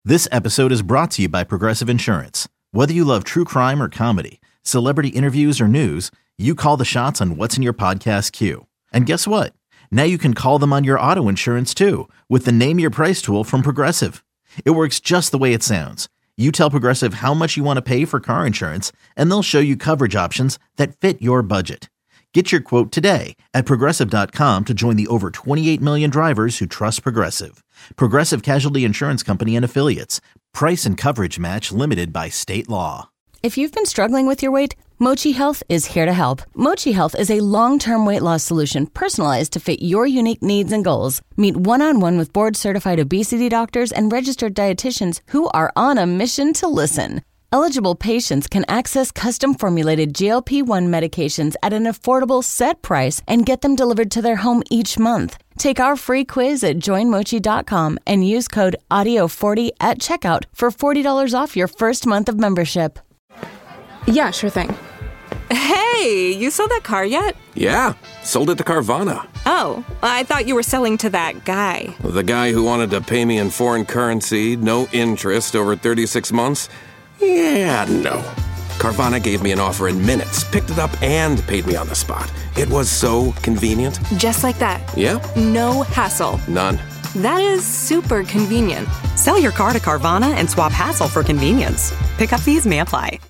This episode is brought to you by Progressive Insurance. Whether you love true crime or comedy, celebrity interviews or news, you call the shots on what's in your podcast queue. And guess what? Now you can call them on your auto insurance too with the Name Your Price tool from Progressive. It works just the way it sounds. You tell Progressive how much you want to pay for car insurance, and they'll show you coverage options that fit your budget. Get your quote today at Progressive.com to join the over 28 million drivers who trust Progressive. Progressive Casualty Insurance Company and Affiliates. Price and coverage match limited by state law. If you've been struggling with your weight, Mochi Health is here to help. Mochi Health is a long-term weight loss solution personalized to fit your unique needs and goals. Meet one-on-one with board-certified obesity doctors and registered dietitians who are on a mission to listen. Eligible patients can access custom-formulated GLP-1 medications at an affordable set price and get them delivered to their home each month. Take our free quiz at joinmochi.com and use code AUDIO40 at checkout for $40 off your first month of membership. Yeah, sure thing. Hey, you sold that car yet? Yeah, sold it to Carvana. Oh, I thought you were selling to that guy. The guy who wanted to pay me in foreign currency, no interest, over 36 months? Yeah, no. Carvana gave me an offer in minutes, picked it up, and paid me on the spot. It was so convenient. Just like that. Yeah? No hassle. None. That is super convenient. Sell your car to Carvana and swap hassle for convenience. Pickup fees may apply.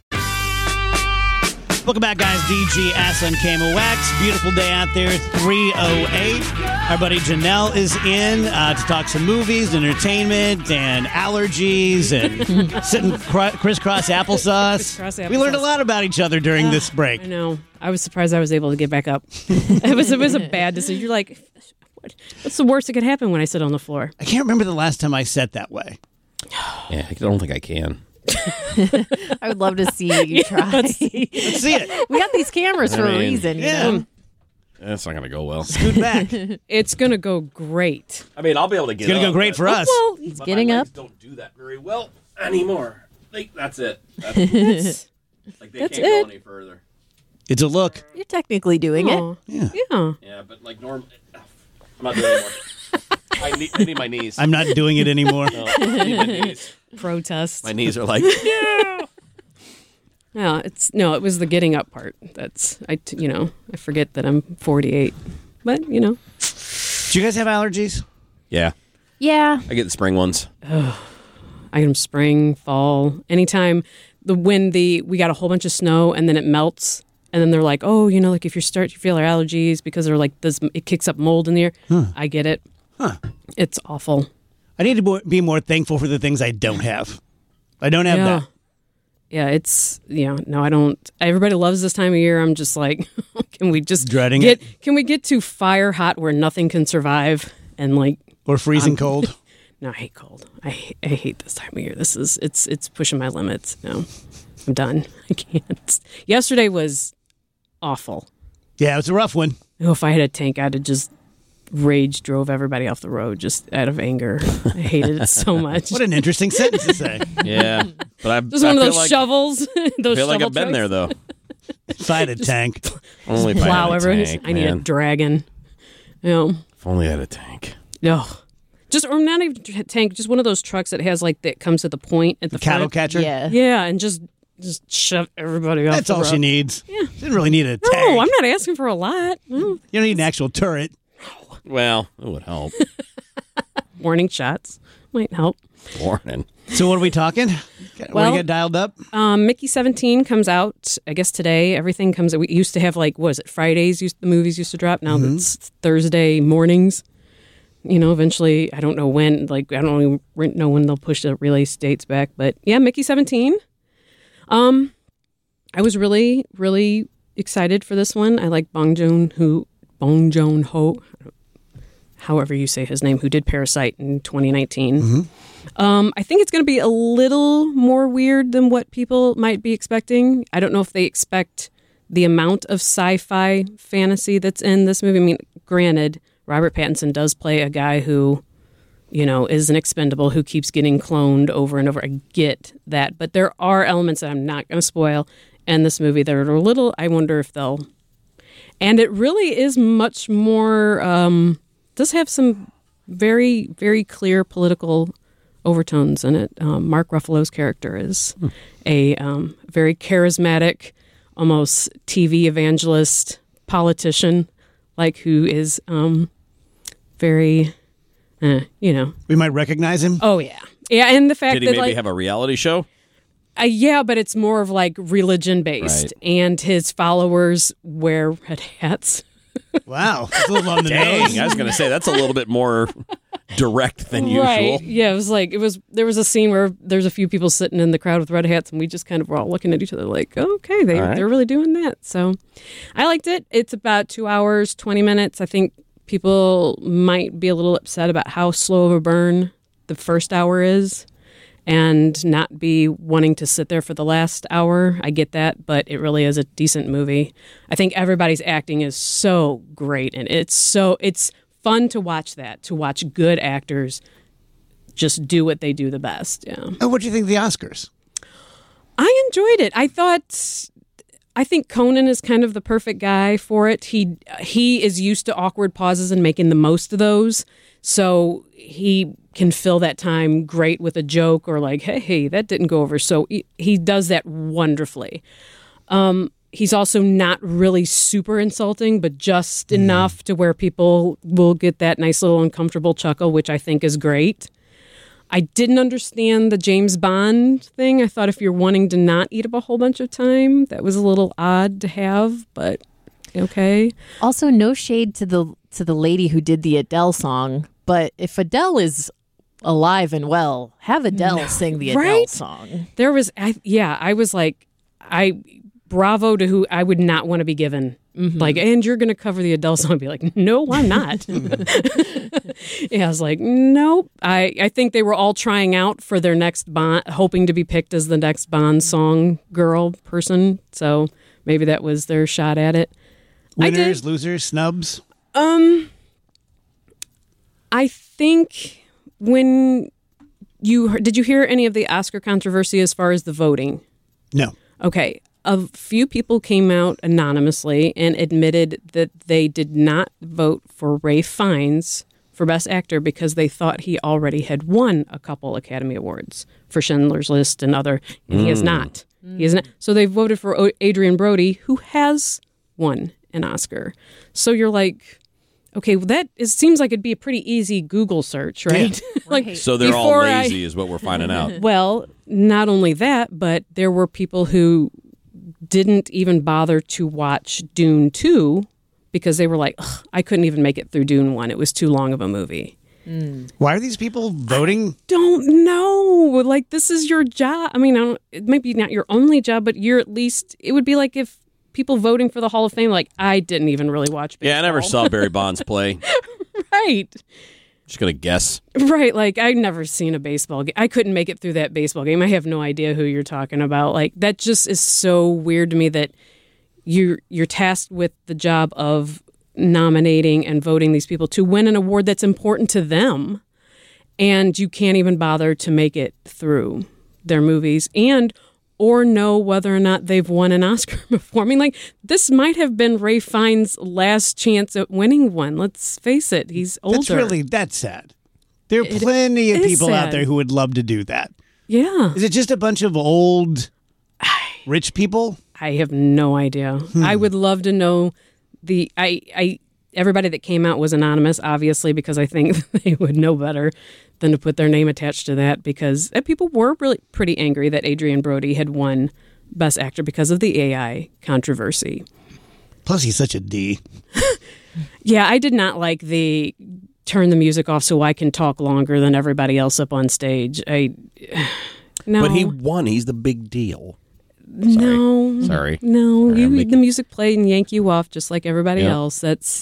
Welcome back, guys. DGS and KMOX. Beautiful day out there, 3:08. Our buddy Janelle is in to talk some movies, entertainment, and allergies, and sitting crisscross applesauce. We learned a lot about each other during this break. I know. I was surprised I was able to get back up. It was a bad decision. You're like, what's the worst that could happen when I sit on the floor? I can't remember the last time I sat that way. Yeah, I don't think I can. I would love to see you try. Let's see it. We got these cameras for a reason. Yeah. You know? That's not going to go well. Scoot back. It's going to go great. I mean, I'll be able to get It's going to go great for us. Well, he's getting up. Don't do that very well anymore. That's it. That's like they That's can't it. go any further. It's a look. You're technically doing it. Yeah. Yeah. Yeah, but like normal, I'm not doing it anymore. I need my knees. I'm not doing it anymore. No, I need my knees. Protest. My knees are like, yeah. Yeah, it was the getting up part. I forget that I'm 48. But, Do you guys have allergies? Yeah. Yeah. I get the spring ones. I get them spring, fall, anytime we got a whole bunch of snow and then it melts. And then they're like, oh, like if you start to feel our allergies because they're like it kicks up mold in the air. I get it. Huh. It's awful. I need to be more thankful for the things I don't have. I don't have that. Yeah, no, I don't. Everybody loves this time of year. I'm just like, can we just dreading it? Can we get to fire hot where nothing can survive or freezing cold? No, I hate cold. I hate this time of year. It's pushing my limits. No, I'm done. I can't. Yesterday was awful. Yeah, it was a rough one. Oh, if I had a tank, I'd have just drove everybody off the road just out of anger. I hated it so much. What an interesting sentence to say. Yeah, but I just one of those shovels. I feel like I've been there though. If I had a tank, only if plow I had a everyone. tank, I need a dragon. If only I had a tank. No. Or not even a tank, just one of those trucks that has that comes at the point at the cattle front. catcher. Yeah, and just shove everybody off. That's all she needs. Yeah, she didn't really need a tank. No, I'm not asking for a lot. No. You don't need an actual turret. Well, it would help. Warning shots might help. Warning. So what are we talking? What do you got dialed up? Mickey 17 comes out, I guess today. Everything comes out. We used to have Fridays the movies used to drop. Now it's Thursday mornings. Eventually, I don't know when. I don't know when they'll push the release dates back. But yeah, Mickey 17. I was really, really excited for this one. I like Bong Joon-ho, however you say his name, who did Parasite in 2019. I think it's going to be a little more weird than what people might be expecting. I don't know if they expect the amount of sci-fi fantasy that's in this movie. I mean, granted, Robert Pattinson does play a guy who, is an expendable who keeps getting cloned over and over. I get that. But there are elements that I'm not going to spoil in this movie that are a little, I wonder if they'll... And it really is much more... does have some very, very clear political overtones in it. Mark Ruffalo's character is a very charismatic, almost TV evangelist politician, like who is very, We might recognize him. Oh yeah, yeah, and the fact Did he that maybe like have a reality show? Yeah, but it's more of like religion based, Right. and his followers wear red hats. Wow, it's a little on the Dang, nose. I was going to say that's a little bit more direct than usual. Right? Yeah, there was a scene where there's a few people sitting in the crowd with red hats, and we just kind of were all looking at each other like, okay, they're really doing that. So I liked it. It's about 2 hours, 20 minutes. I think people might be a little upset about how slow of a burn the first hour is and not be wanting to sit there for the last hour. I get that, but it really is a decent movie. I think everybody's acting is so great, and it's fun to watch good actors just do what they do the best. Yeah. Oh, what do you think of the Oscars? I enjoyed it. I think Conan is kind of the perfect guy for it. He is used to awkward pauses and making the most of those. So he can fill that time great with a joke or like, hey, that didn't go over. So he does that wonderfully. He's also not really super insulting, but just enough to where people will get that nice little uncomfortable chuckle, which I think is great. I didn't understand the James Bond thing. I thought if you're wanting to not eat up a whole bunch of time, that was a little odd to have, but okay. Also, no shade to the lady who did the Adele song, but if Adele is alive and well, have Adele sing the Adele song. There was, I was like, bravo to who I would not want to be given. Like, and you're going to cover the Adele song. I'd be like, no, I'm not. Yeah, I was like, nope. I think they were all trying out for their next Bond, hoping to be picked as the next Bond song girl person. So maybe that was their shot at it. Winners, losers, snubs? I think did you hear any of the Oscar controversy as far as the voting? No. Okay. A few people came out anonymously and admitted that they did not vote for Ralph Fiennes for Best Actor because they thought he already had won a couple Academy Awards for Schindler's List and he has not. He has not. So they voted for Adrian Brody, who has won an Oscar. So you're like, okay, well, seems like it'd be a pretty easy Google search, right? Right. So they're all lazy is what we're finding out. Well, not only that, but there were people who didn't even bother to watch Dune 2 because they were like, I couldn't even make it through Dune 1. It was too long of a movie. Why are these people voting? Don't know. Like, this is your job. I mean, it might be not your only job, but it would be like if people voting for the Hall of Fame, like, I didn't even really watch baseball. Yeah, I never saw Barry Bonds play. Right. Just going to guess. Right, like I'd never seen a baseball game. I couldn't make it through that baseball game. I have no idea who you're talking about. Like that just is so weird to me that you're tasked with the job of nominating and voting these people to win an award that's important to them, and you can't even bother to make it through their movies or know whether or not they've won an Oscar before. I mean, like, this might have been Ralph Fiennes' last chance at winning one. Let's face it, he's older. That's sad. There are plenty of people out sad. there who would love to do that. Yeah. Is it just a bunch of old, rich people? I have no idea. I would love to know everybody that came out was anonymous, obviously, because I think they would know better than to put their name attached to that, because people were really pretty angry that Adrian Brody had won Best Actor because of the AI controversy. Plus, he's such a D. Yeah, I did not like the turn the music off so I can talk longer than everybody else up on stage. No. But he won. He's the big deal. Sorry. No, the music played and yank you off just like everybody else.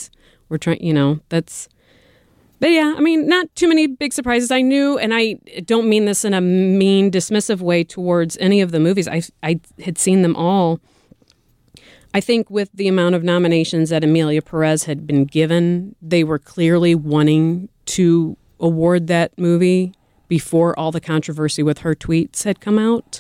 But yeah, I mean, not too many big surprises. I knew, and I don't mean this in a mean, dismissive way towards any of the movies. I had seen them all. I think with the amount of nominations that Emilia Perez had been given, they were clearly wanting to award that movie before all the controversy with her tweets had come out.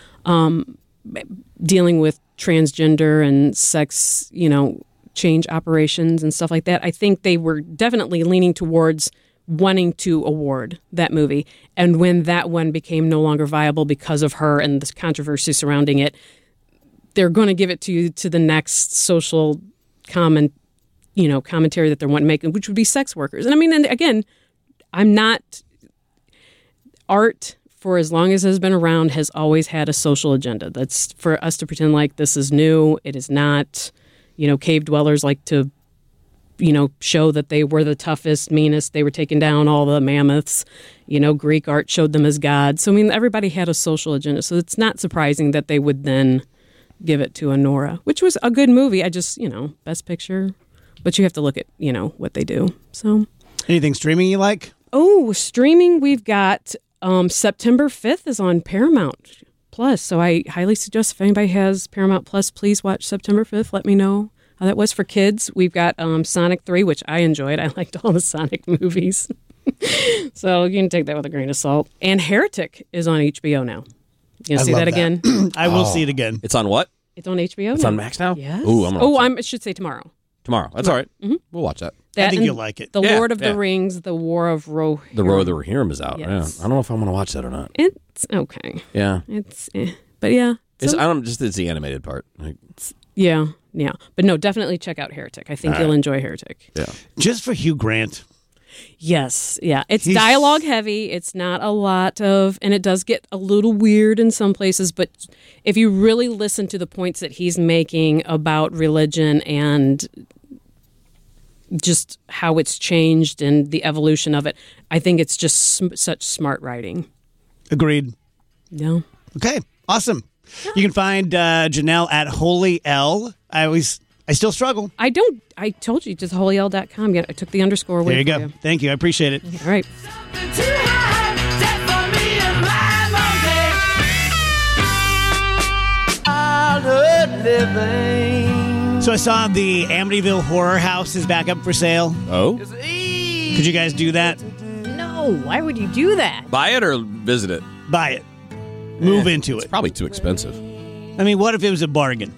Dealing with transgender and sex, change operations and stuff like that. I think they were definitely leaning towards wanting to award that movie. And when that one became no longer viable because of her and the controversy surrounding it, they're going to give it to the next social commentary that they're wanting to make, which would be sex workers. And I mean, and again, I'm not art. For as long as it has been around, has always had a social agenda. That's for us to pretend like this is new. It is not. Cave dwellers like to, show that they were the toughest, meanest. They were taking down all the mammoths. Greek art showed them as gods. So, I mean, everybody had a social agenda. So it's not surprising that they would then give it to Nora, which was a good movie. I just, Best Picture. But you have to look at, what they do. So, anything streaming you like? Oh, streaming, we've got... September 5th is on Paramount Plus, so I highly suggest if anybody has Paramount Plus, please watch September 5th. Let me know how that was for kids. We've got Sonic 3, which I enjoyed. I liked all the Sonic movies. So you can take that with a grain of salt. And Heretic is on HBO now. You gonna see that again? I will see it again. It's on what? It's on HBO It's now. on Max now? Yes. Ooh, I should say tomorrow. Tomorrow. That's all right. Mm-hmm. We'll watch that. I think you'll like it. The Lord of the Rings, The War of Rohirrim. The War of the Rohirrim is out. Yes. Yeah. I don't know if I'm going to watch that or not. It's okay. Yeah. But yeah. It's the animated part. Yeah. But no, definitely check out Heretic. I think you'll enjoy Heretic. Yeah. Just for Hugh Grant. Yes. Yeah. It's dialogue heavy. It's not a lot of, and it does get a little weird in some places, but if you really listen to the points that he's making about religion and just how it's changed and the evolution of it, I think it's just such smart writing. Agreed. Yeah. Okay. Awesome. You can find Janelle at Holy L. I still struggle. I told you, just holyl.com. I took the underscore away. There you go. Thank you. I appreciate it. All right. So I saw the Amityville Horror House is back up for sale. Oh? Could you guys do that? No. Why would you do that? Buy it or visit it? Buy it. Move into it. It's probably too expensive. I mean, what if it was a bargain?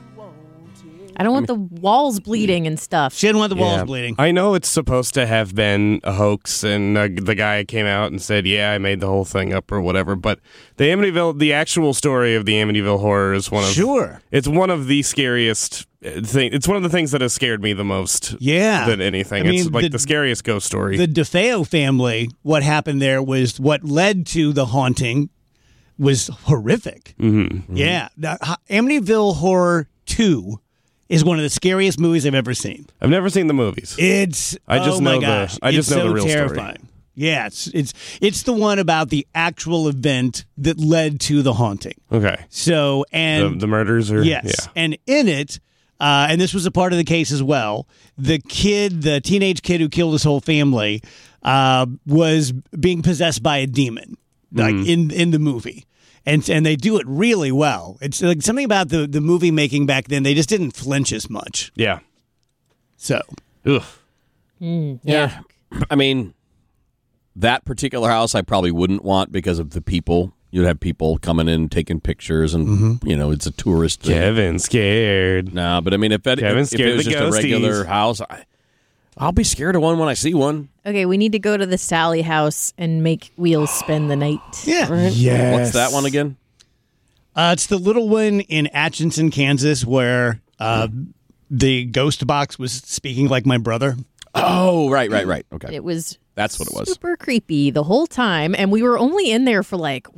I don't want the walls bleeding and stuff. She didn't want the walls bleeding. I know it's supposed to have been a hoax, and the guy came out and said, yeah, I made the whole thing up or whatever, but the actual story of the Amityville Horror is it's one of the scariest things. It's one of the things that has scared me the most than anything. I mean, it's like the scariest ghost story. The DeFeo family, what happened there was what led to the haunting was horrific. Mm-hmm. Yeah. Now, Amityville Horror 2 is one of the scariest movies I've ever seen. I've never seen the movies. I just know the real terrifying story. Yeah, it's the one about the actual event that led to the haunting. Okay. So, and the murders are and in it, and this was a part of the case as well. The teenage kid who killed his whole family, was being possessed by a demon, like in the movie. And they do it really well. It's like something about the movie making back then. They just didn't flinch as much. Yeah. So. Ugh. Yeah. I mean, that particular house I probably wouldn't want because of the people. You'd have people coming in, taking pictures, and, it's a tourist thing. Kevin's scared. No, but I mean, if it was just a regular house, I'll be scared of one when I see one. Okay, we need to go to the Sally house and make Wheels spend the night. Yeah. Right? Yes. What's that one again? It's the little one in Atchison, Kansas, where the ghost box was speaking like my brother. Oh, right. Okay. It was That's what it was. Super creepy the whole time. And we were only in there for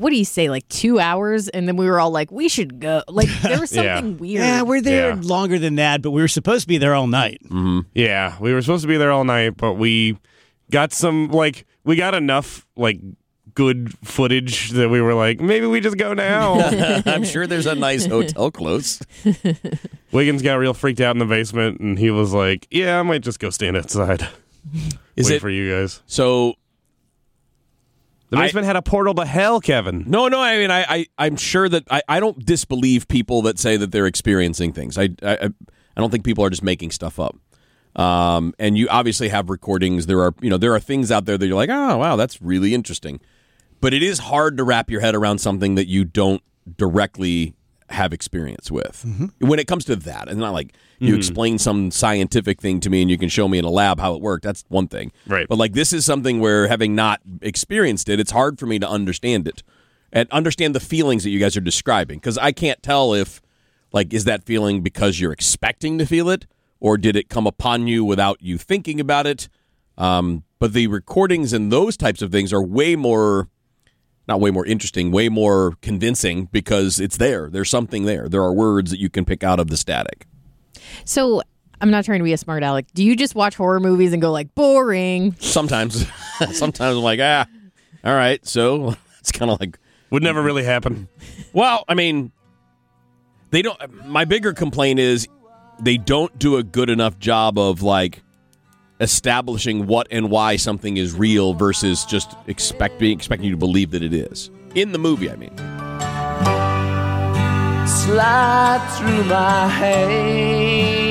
2 hours. And then we were all like, we should go. Like, there was something weird. Yeah, we're there longer than that, but we were supposed to be there all night. Mm-hmm. Yeah, we were supposed to be there all night, but we got we got enough, good footage that we were like, maybe we just go now. I'm sure there's a nice hotel close. Wiggins got real freaked out in the basement, and he was like, yeah, I might just go stand outside. Wait for you guys. So the basement had a portal to hell, Kevin. No, I mean, I'm sure that I don't disbelieve people that say that they're experiencing things. I don't think people are just making stuff up. And you obviously have recordings. There are things out there that you're like, oh, wow, that's really interesting. But it is hard to wrap your head around something that you don't directly have experience with when it comes to that. It's not like you explain some scientific thing to me and you can show me in a lab how it worked. That's one thing. Right. But like this is something where having not experienced it, it's hard for me to understand it and understand the feelings that you guys are describing. Because I can't tell if, like, is that feeling because you're expecting to feel it or did it come upon you without you thinking about it? But the recordings and those types of things are way more... not way more interesting, way more convincing because it's there. There's something there. There are words that you can pick out of the static. So I'm not trying to be a smart aleck. Do you just watch horror movies and go like, boring? Sometimes. Sometimes I'm like, all right. So it's kind of like... would never really happen. Well, I mean, they don't... my bigger complaint is they don't do a good enough job of like establishing what and why something is real versus just expecting you to believe that it is. In the movie, I mean. Slide through my hands.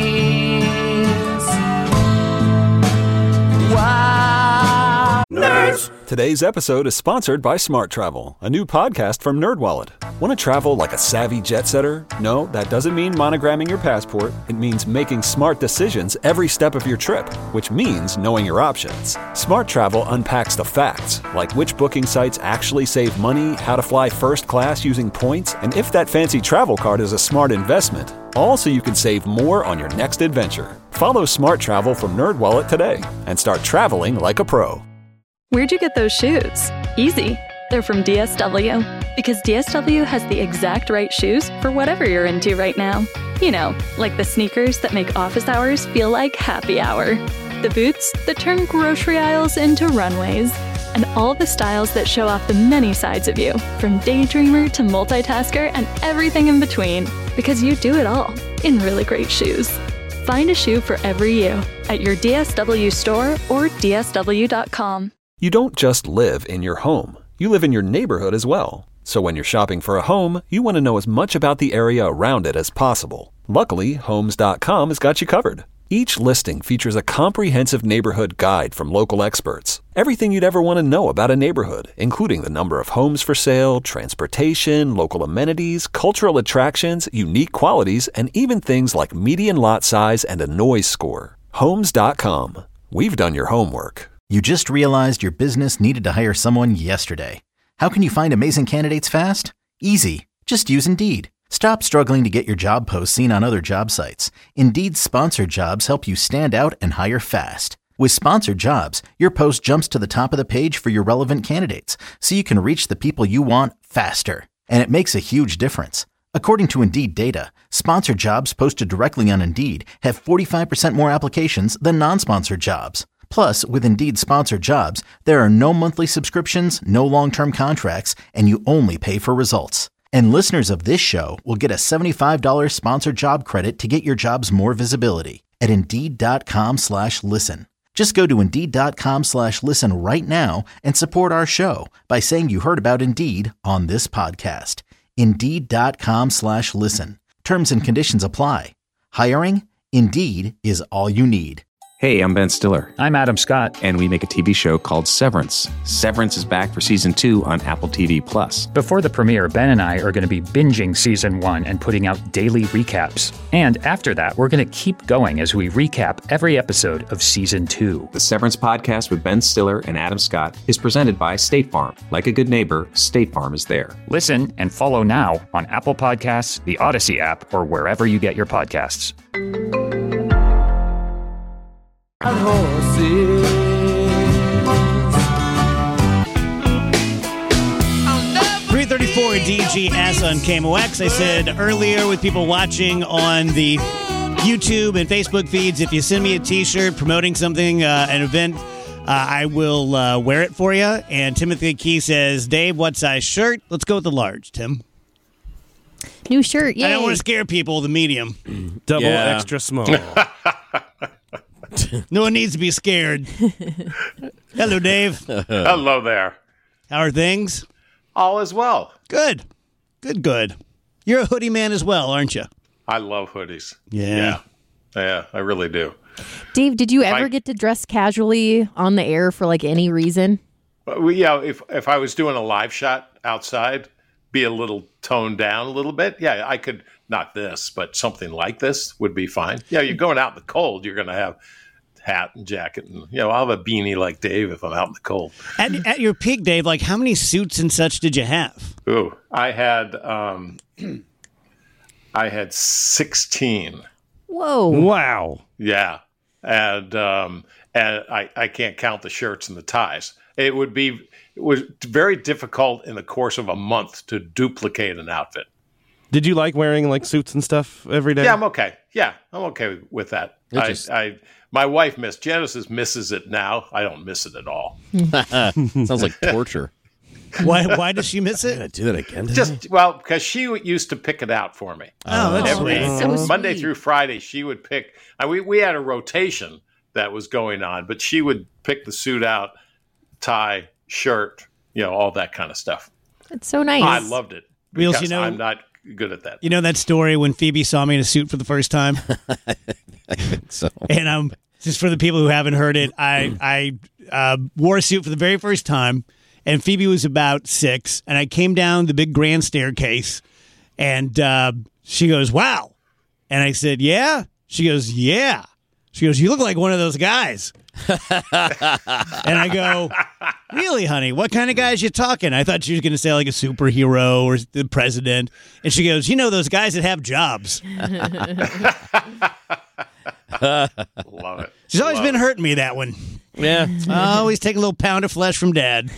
Wow. Nerds! Today's episode is sponsored by Smart Travel, a new podcast from NerdWallet. Want to travel like a savvy jet setter? No, that doesn't mean monogramming your passport. It means making smart decisions every step of your trip, which means knowing your options. Smart Travel unpacks the facts, like which booking sites actually save money, how to fly first class using points, and if that fancy travel card is a smart investment. All so you can save more on your next adventure. Follow Smart Travel from NerdWallet today and start traveling like a pro. Where'd you get those shoes? Easy. They're from DSW. Because DSW has the exact right shoes for whatever you're into right now. You know, like the sneakers that make office hours feel like happy hour. The boots that turn grocery aisles into runways. And all the styles that show off the many sides of you, from daydreamer to multitasker and everything in between. Because you do it all in really great shoes. Find a shoe for every you at your DSW store or DSW.com. You don't just live in your home. You live in your neighborhood as well. So when you're shopping for a home, you want to know as much about the area around it as possible. Luckily, Homes.com has got you covered. Each listing features a comprehensive neighborhood guide from local experts. Everything you'd ever want to know about a neighborhood, including the number of homes for sale, transportation, local amenities, cultural attractions, unique qualities, and even things like median lot size and a noise score. Homes.com. We've done your homework. You just realized your business needed to hire someone yesterday. How can you find amazing candidates fast? Easy. Just use Indeed. Stop struggling to get your job posts seen on other job sites. Indeed's sponsored jobs help you stand out and hire fast. With sponsored jobs, your post jumps to the top of the page for your relevant candidates, so you can reach the people you want faster. And it makes a huge difference. According to Indeed data, sponsored jobs posted directly on Indeed have 45% more applications than non-sponsored jobs. Plus, with Indeed sponsored jobs, there are no monthly subscriptions, no long-term contracts, and you only pay for results. And listeners of this show will get a $75 sponsored job credit to get your jobs more visibility at Indeed.com/listen. Just go to Indeed.com/listen right now and support our show by saying you heard about Indeed on this podcast. Indeed.com/listen. Terms and conditions apply. Hiring? Indeed is all you need. Hey, I'm Ben Stiller. I'm Adam Scott. And we make a TV show called Severance. Severance is back for Season 2 on Apple TV+. Before the premiere, Ben and I are going to be binging Season 1 and putting out daily recaps. And after that, we're going to keep going as we recap every episode of Season 2. The Severance podcast with Ben Stiller and Adam Scott is presented by State Farm. Like a good neighbor, State Farm is there. Listen and follow now on Apple Podcasts, the Odyssey app, or wherever you get your podcasts. 334 DGS on KMOX. I said earlier with people watching on the YouTube and Facebook feeds, if you send me a t-shirt promoting something, an event, I will wear it for you. And Timothy Key says, Dave, what size shirt? Let's go with the large, Tim. New shirt, yay. I don't want to scare people, the medium. Double extra small. No one needs to be scared. Hello, Dave. Hello there. How are things? All is well. Good. Good. You're a hoodie man as well, aren't you? I love hoodies. Yeah, I really do. Dave, did you ever get to dress casually on the air for like any reason? If I was doing a live shot outside, be a little toned down a little bit. Yeah, I could, not this, but something like this would be fine. Yeah, you're going out in the cold, you're going to have hat and jacket, and I'll have a beanie like Dave if I'm out in the cold. At your peak, Dave, like how many suits and such did you have? Ooh, I had 16. Whoa! Wow! Yeah, and I can't count the shirts and the ties. It was very difficult in the course of a month to duplicate an outfit. Did you like wearing like suits and stuff every day? Yeah, I'm okay. Yeah, I'm okay with that. My wife Genesis misses it now. I don't miss it at all. Sounds like torture. Why does she miss it? Do that again? Because she used to pick it out for me. Oh, that's sweet. Monday through Friday, she would pick. We had a rotation that was going on, but she would pick the suit out, tie, shirt, all that kind of stuff. It's so nice. I loved it. Wheels, because I'm not good at that. You know that story when Phoebe saw me in a suit for the first time? I think so. And just for the people who haven't heard it, I wore a suit for the very first time, and Phoebe was about 6, and I came down the big grand staircase, and she goes, "Wow." And I said, "Yeah?" She goes, "Yeah." She goes, "You look like one of those guys." And I go, "Really, honey? What kind of guys you talking?" I thought she was going to say like a superhero or the president. And she goes, "Those guys that have jobs." Love it. She's always been hurting me, that one. Yeah. Always take a little pound of flesh from Dad.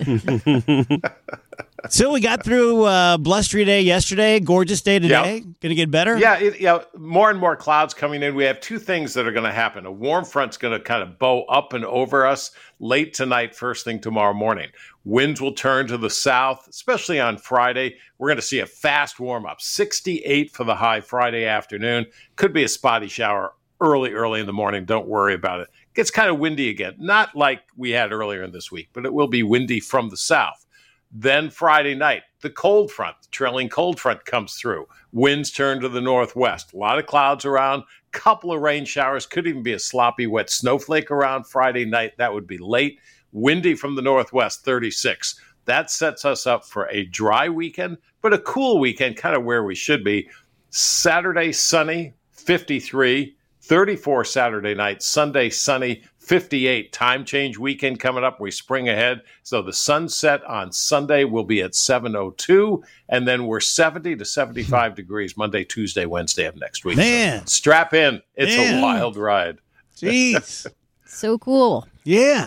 So we got through blustery day yesterday, gorgeous day today. Yep. Going to get better? Yeah, more and more clouds coming in. We have two things that are going to happen. A warm front's going to kind of bow up and over us late tonight, first thing tomorrow morning. Winds will turn to the south, especially on Friday. We're going to see a fast warm-up. 68 for the high Friday afternoon. Could be a spotty shower early in the morning. Don't worry about it. Gets kind of windy again. Not like we had earlier in this week, but it will be windy from the south. Then Friday night, the cold front, the trailing cold front comes through. Winds turn to the northwest. A lot of clouds around, couple of rain showers, could even be a sloppy, wet snowflake around Friday night. That would be late. Windy from the northwest, 36. That sets us up for a dry weekend, but a cool weekend, kind of where we should be. Saturday, sunny, 53. 34 Saturday night, Sunday sunny, 58. Time change weekend coming up. We spring ahead. So the sunset on Sunday will be at 7:02, and then we're 70 to 75 degrees Monday, Tuesday, Wednesday of next week. Man. So strap in. It's a wild ride. Jeez. So cool. Yeah.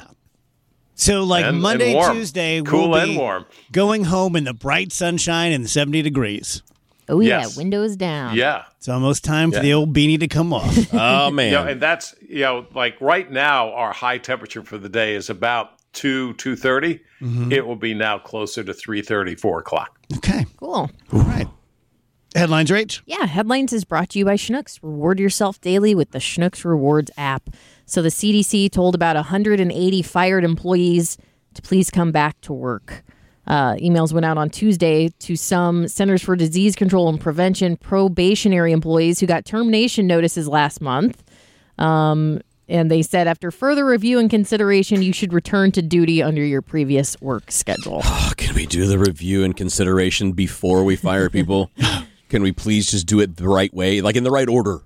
So like And Monday, warm. Tuesday, Cool we'll and be warm. going home in the bright sunshine and 70 degrees. Oh, yeah. Yes. Windows down. Yeah. It's almost time for the old beanie to come off. Oh, man. And that's, like right now, our high temperature for the day is about 2:30. Mm-hmm. It will be now closer to 3:30, 4 o'clock. Okay. Cool. All right. Headlines, Rach? Yeah, Headlines is brought to you by Schnucks. Reward yourself daily with the Schnucks Rewards app. So the CDC told about 180 fired employees to please come back to work. Emails went out on Tuesday to some Centers for Disease Control and Prevention probationary employees who got termination notices last month. And they said, after further review and consideration, you should return to duty under your previous work schedule. Oh, can we do the review and consideration before we fire people? Can we please just do it the right way, like in the right order?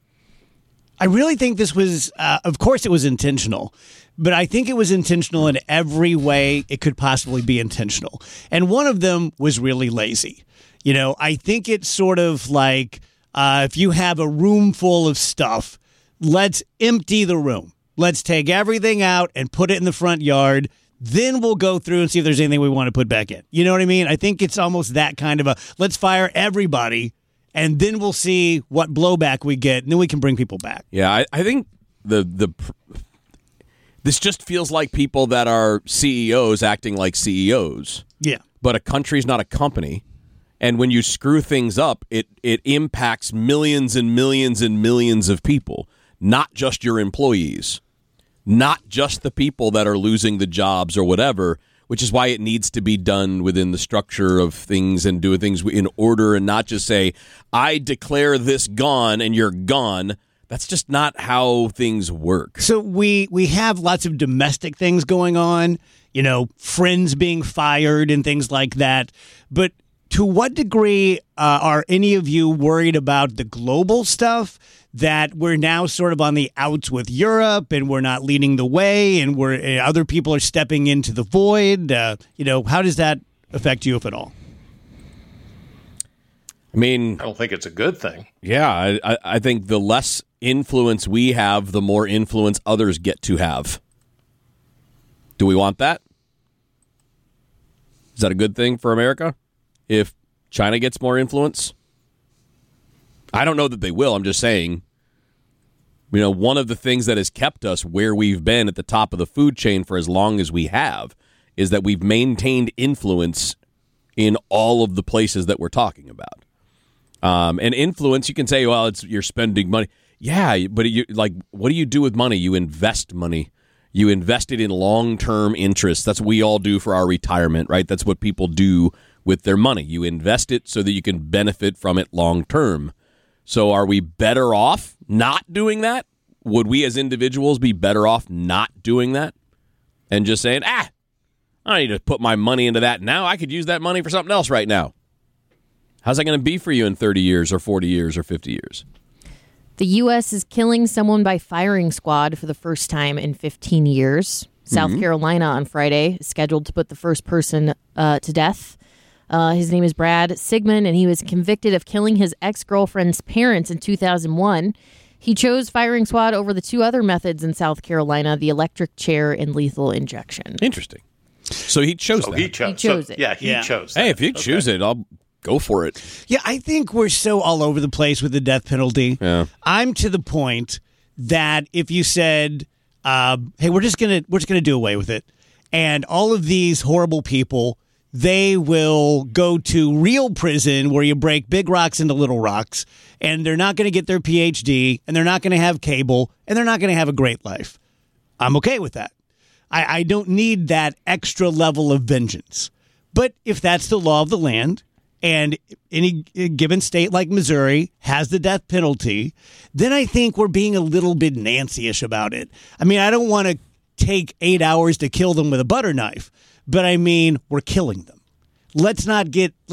I really think this was, of course it was intentional, but I think it was intentional in every way it could possibly be intentional. And one of them was really lazy. I think it's sort of like if you have a room full of stuff, let's empty the room. Let's take everything out and put it in the front yard. Then we'll go through and see if there's anything we want to put back in. You know what I mean? I think it's almost that kind of a, let's fire everybody, and then we'll see what blowback we get, and then we can bring people back. Yeah, I think this just feels like people that are CEOs acting like CEOs. Yeah. But a country's not a company. And when you screw things up, it impacts millions and millions and millions of people, not just your employees, not just the people that are losing the jobs or whatever, which is why it needs to be done within the structure of things and do things in order and not just say, I declare this gone and you're gone. That's just not how things work. So we have lots of domestic things going on, friends being fired and things like that. But to what degree are any of you worried about the global stuff, that we're now sort of on the outs with Europe and we're not leading the way and other people are stepping into the void? How does that affect you, if at all? I mean, I don't think it's a good thing. Yeah, I think the less influence we have, the more influence others get to have. Do we want that? Is that a good thing for America if China gets more influence? I don't know that they will. I'm just saying, one of the things that has kept us where we've been at the top of the food chain for as long as we have is that we've maintained influence in all of the places that we're talking about. And influence, you can say, well, you're spending money. Yeah, but what do you do with money? You invest money. You invest it in long-term interests. That's what we all do for our retirement, right? That's what people do with their money. You invest it so that you can benefit from it long-term. So are we better off not doing that? Would we as individuals be better off not doing that? And just saying, I don't need to put my money into that now. I could use that money for something else right now. How's that going to be for you in 30 years or 40 years or 50 years? The U.S. is killing someone by firing squad for the first time in 15 years. South Carolina on Friday is scheduled to put the first person to death. His name is Brad Sigmund, and he was convicted of killing his ex-girlfriend's parents in 2001. He chose firing squad over the two other methods in South Carolina, the electric chair and lethal injection. Interesting. So he chose that. He chose it. Yeah, he chose that. Hey, if you choose it, I'll go for it. Yeah, I think we're so all over the place with the death penalty. Yeah. I'm to the point that if you said, "Hey, we're just gonna do away with it," and all of these horrible people, they will go to real prison where you break big rocks into little rocks, and they're not going to get their PhD, and they're not going to have cable, and they're not going to have a great life. I'm okay with that. I don't need that extra level of vengeance. But if that's the law of the land, and any given state like Missouri has the death penalty, then I think we're being a little bit Nancy-ish about it. I mean, I don't want to take 8 hours to kill them with a butter knife, but I mean, we're killing them. Let's not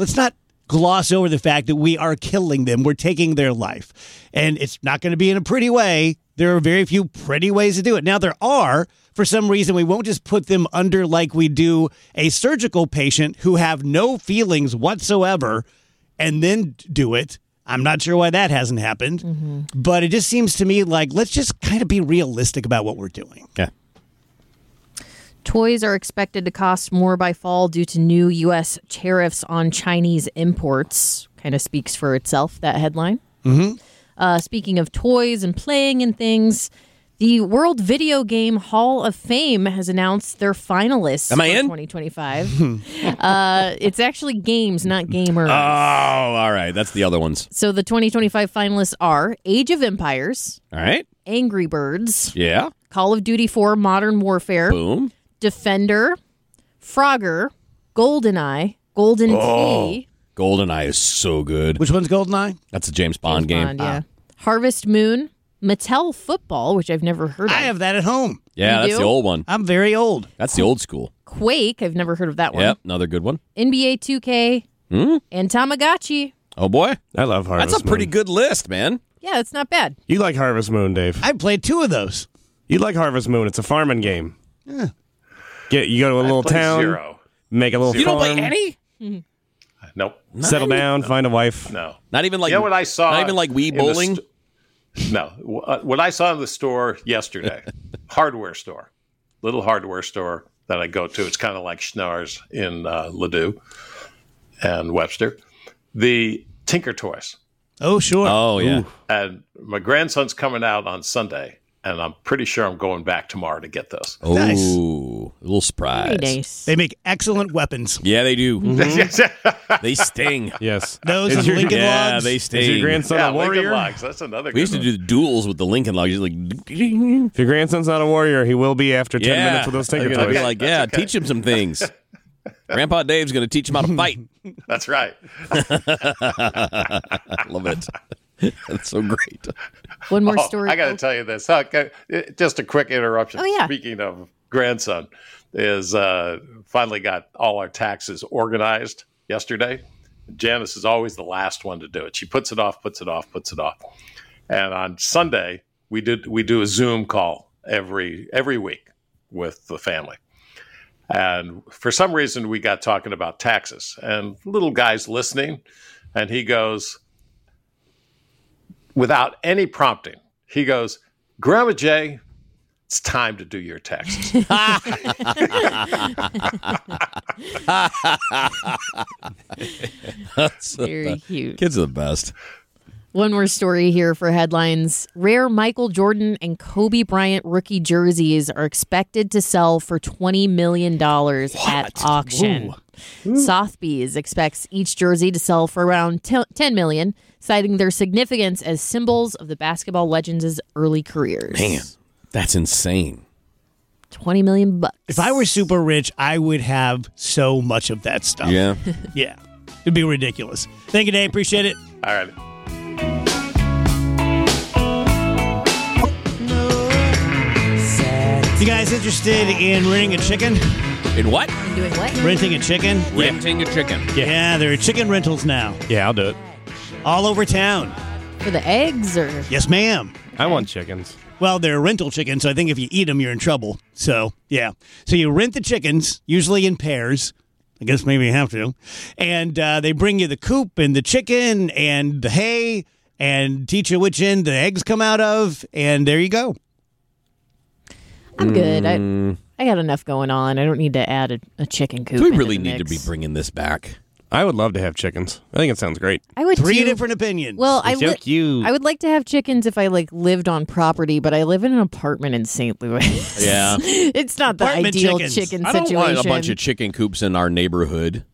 gloss over the fact that we are killing them. We're taking their life. And it's not going to be in a pretty way. There are very few pretty ways to do it. Now, there are. For some reason, we won't just put them under like we do a surgical patient who have no feelings whatsoever and then do it. I'm not sure why that hasn't happened. But it just seems to me like let's just kind of be realistic about what we're doing. Yeah. Toys are expected to cost more by fall due to new U.S. tariffs on Chinese imports. Kind of speaks for itself, that headline. Speaking of toys and playing and things, the World Video Game Hall of Fame has announced their finalists for 2025. It's actually games, not gamers. Oh, all right. That's the other ones. So the 2025 finalists are Age of Empires. All right. Angry Birds. Yeah. Call of Duty 4 Modern Warfare. Boom. Defender. Frogger. GoldenEye. Golden Tee. GoldenEye is so good. Which one's GoldenEye? That's a James Bond game. Bond, yeah. Harvest Moon. Mattel Football, which I've never heard of. I have that at home. Yeah, You that's do? the old one. I'm very old. That's the old school. Quake, I've never heard of that one. Yep, another good one. NBA 2K and Tamagotchi. Oh, boy. I love Harvest That's a pretty Moon. good list, man. Yeah, it's not bad. You like Harvest Moon, Dave. I played 2 of those. You like Harvest Moon. It's a farming game. Yeah. You go to a little town, 0. make a little You don't farm, play any? Nope. settle down, find a wife. No. Not even like You know what I saw? Not even like Wii in the bowling? No. What I saw in the store yesterday, hardware store, little hardware store that I go to. It's kind of like Schnarr's in Ladue and Webster. The Tinker Toys. Oh, sure. Oh, yeah. And my grandson's coming out on Sunday, and I'm pretty sure I'm going back tomorrow to get those. Oh, Nice. a little surprise. Very nice. They make excellent weapons. Yeah, they do. They sting. Yes. Those Is and your- Lincoln Yeah, logs. they Is sting. your grandson Yeah, a Lincoln warrior? Logs. That's another We used to good do the duels with the Lincoln logs. Just like, If your grandson's not a warrior, he will be after 10 yeah. minutes with those Tinker I'd be Toys. like, yeah, teach him some things. Grandpa Dave's going to teach him how to fight. one. That's right. Love it. That's so great. One more story. I got to tell you this. Just a quick interruption. Oh, yeah. Speaking of grandson, is finally got all our taxes organized yesterday. Janice is always the last one to do it. She puts it off. And on Sunday, we do a Zoom call every week with the family. And for some reason, we got talking about taxes. And little guy's listening, and he goes, without any prompting, he goes, Grandma Jay, it's time to do your taxes. Very cute. Kids are the best. One more story here for headlines. Rare Michael Jordan and Kobe Bryant rookie jerseys are expected to sell for $20 million at auction. Sotheby's expects each jersey to sell for around $10 million, citing their significance as symbols of the basketball legends' early careers. Man, that's insane. $20 million. If I were super rich, I would have so much of that stuff. Yeah. Yeah. It'd be ridiculous. Thank you, Dave. Appreciate it. All right. You guys interested in renting a chicken? In what? Doing what? Renting a chicken? Renting a chicken. Yeah, there are chicken rentals now. Yeah, I'll do it. All over town. For the eggs or? Yes, ma'am. I want chickens. Well, they're rental chickens, so I think if you eat them, you're in trouble. So, yeah. So you rent the chickens, usually in pairs. I guess maybe you have to. And they bring you the coop and the chicken and the hay and teach you which end the eggs come out of. And there you go. I'm good. I got enough going on. I don't need to add a chicken coop. Do we into really the need to mix. be bringing this back? I would love to have chickens. I think it sounds great. I would Three too. different opinions. Well, I so cute. I would like to have chickens if I lived on property, but I live in an apartment in St. Louis. Yeah. It's not the Apartment ideal chickens. chicken I situation. don't want a bunch of chicken coops in our neighborhood.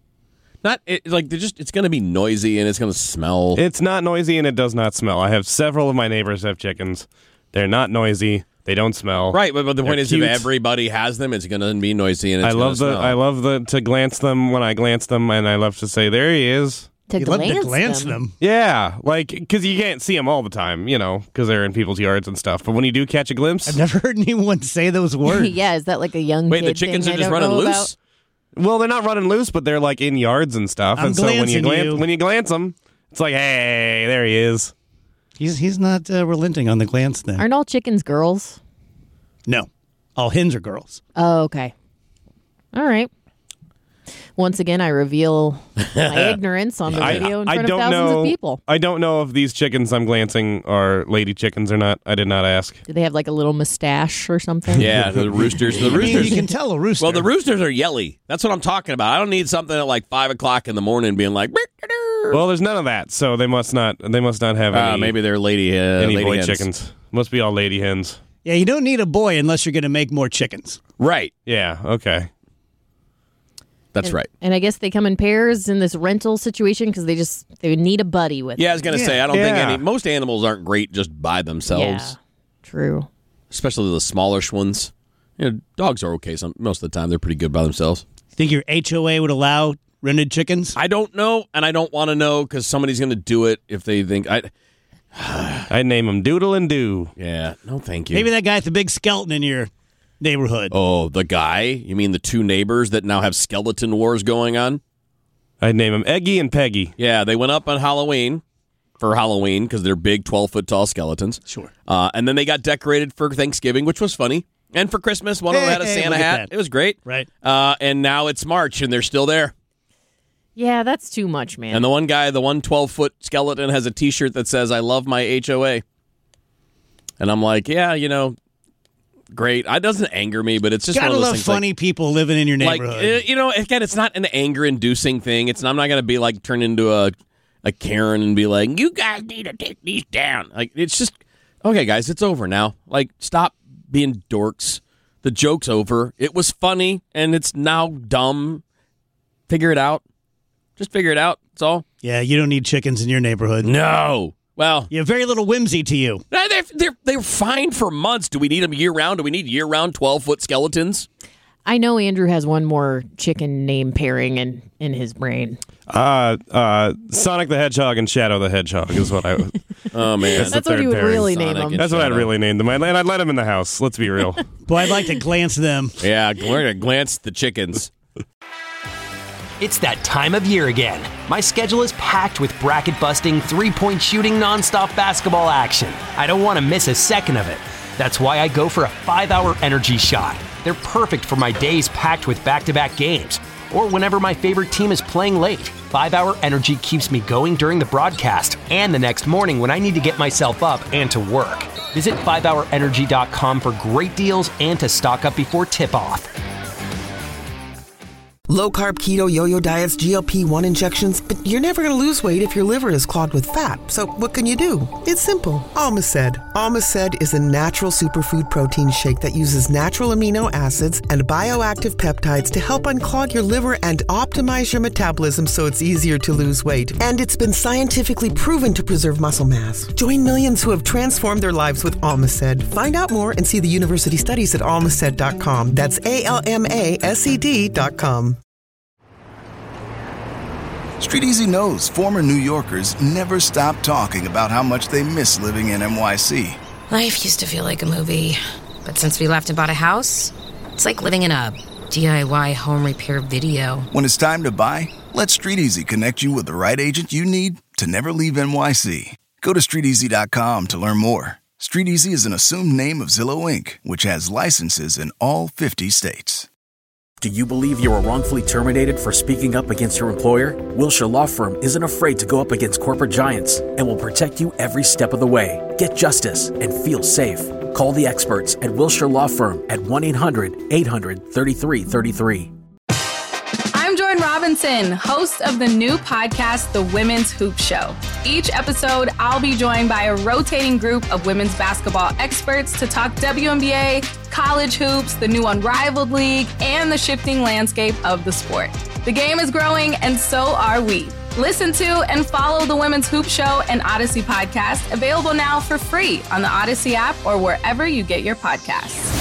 It's going to be noisy and it's going to smell. It's not noisy and it does not smell. I have several of my neighbors have chickens. They're not noisy. They don't smell. Right, but the point is, cute. if everybody has them, it's going to be noisy and it's I love gonna smell. I love to glance them when I glance them, and I love to say, "There he is." You love to glance them. Yeah, because you can't see them all the time, because they're in people's yards and stuff. But when you do catch a glimpse, I've never heard anyone say those words. Yeah, is that like a young Wait, kid the chickens thing are I just don't running know loose? about? well, they're not running loose, but they're in yards and stuff. I'm and so when glancing you glance them, it's like, hey, there he is. He's not relenting on the glance thing. Aren't all chickens girls? No. All hens are girls. Oh, okay. All right. Once again, I reveal my ignorance on the radio in front of thousands of people. I don't know if these chickens I'm glancing are lady chickens or not. I did not ask. Do they have a little mustache or something? Yeah, the roosters. The I mean, roosters. you can tell a rooster. Well, the roosters are yelly. That's what I'm talking about. I don't need something at 5 o'clock in the morning being like. Well, there's none of that, so they must not have any. Maybe they're lady boy hens. chickens. Must be all lady hens. Yeah, you don't need a boy unless you're going to make more chickens. Right. Yeah. Okay. That's right. And I guess they come in pairs in this rental situation because they would need a buddy with Yeah, I them. was going to say, I don't think most animals aren't great just by themselves. Yeah, true. Especially the smallish ones. Dogs are okay most of the time. They're pretty good by themselves. Think your HOA would allow rented chickens? I don't know, and I don't want to know because somebody's going to do it if they think I'd name them Doodle and Do. Yeah, no thank you. Maybe that guy with the big skeleton in your neighborhood. Oh, the guy? You mean the two neighbors that now have skeleton wars going on? I'd name them Eggy and Peggy. Yeah, they went up on Halloween because they're big 12-foot tall skeletons. Sure. And then they got decorated for Thanksgiving, which was funny. And for Christmas, one of them had a Santa hat. It was great. Right. And now it's March, and they're still there. Yeah, that's too much, man. And the one guy, the 12-foot skeleton, has a T-shirt that says, "I love my HOA." And I'm like, yeah, great. It doesn't anger me, but it's just Gotta one of those love things. funny people living in your neighborhood. Again, it's not an anger-inducing thing. I'm not going to be turn into a Karen and be like, "You guys need to take these down." It's just, okay, guys, it's over now. Stop being dorks. The joke's over. It was funny, and it's now dumb. Figure it out. Just figure it out. That's all. Yeah, you don't need chickens in your neighborhood. No. Well, you have very little whimsy to you. They're fine for months. Do we need them year-round? Do we need year-round 12-foot skeletons? I know Andrew has one more chicken name pairing in his brain. Sonic the Hedgehog and Shadow the Hedgehog is what I would. Oh, man. That's what you would really name them. That's what I'd really name them. And I'd let them in the house. Let's be real. Boy, I'd like to glance them. Yeah, we're going to glance the chickens. It's that time of year again. My schedule is packed with bracket-busting, three-point shooting, nonstop basketball action. I don't want to miss a second of it. That's why I go for a 5-hour energy shot. They're perfect for my days packed with back-to-back games, or whenever my favorite team is playing late. 5-hour energy keeps me going during the broadcast and the next morning when I need to get myself up and to work. Visit 5hourenergy.com for great deals and to stock up before tip-off. Low-carb, keto, yo-yo diets, GLP-1 injections, but you're never going to lose weight if your liver is clogged with fat. So what can you do? It's simple. Almaced. Almaced is a natural superfood protein shake that uses natural amino acids and bioactive peptides to help unclog your liver and optimize your metabolism so it's easier to lose weight. And it's been scientifically proven to preserve muscle mass. Join millions who have transformed their lives with Almaced. Find out more and see the university studies at almaced.com. That's ALMASED.com. Street Easy knows former New Yorkers never stop talking about how much they miss living in NYC. Life used to feel like a movie, but since we left and bought a house, it's like living in a DIY home repair video. When it's time to buy, let Street Easy connect you with the right agent you need to never leave NYC. Go to StreetEasy.com to learn more. Street Easy is an assumed name of Zillow Inc., which has licenses in all 50 states. Do you believe you were wrongfully terminated for speaking up against your employer? Wilshire Law Firm isn't afraid to go up against corporate giants and will protect you every step of the way. Get justice and feel safe. Call the experts at Wilshire Law Firm at 1-800-800-3333. I'm Jordan Robinson, host of the new podcast, The Women's Hoop Show. Each episode, I'll be joined by a rotating group of women's basketball experts to talk WNBA, college hoops, the new Unrivaled League, and the shifting landscape of the sport. The game is growing, and so are we. Listen to and follow the Women's Hoop Show and Odyssey podcast, available now for free on the Odyssey app or wherever you get your podcasts.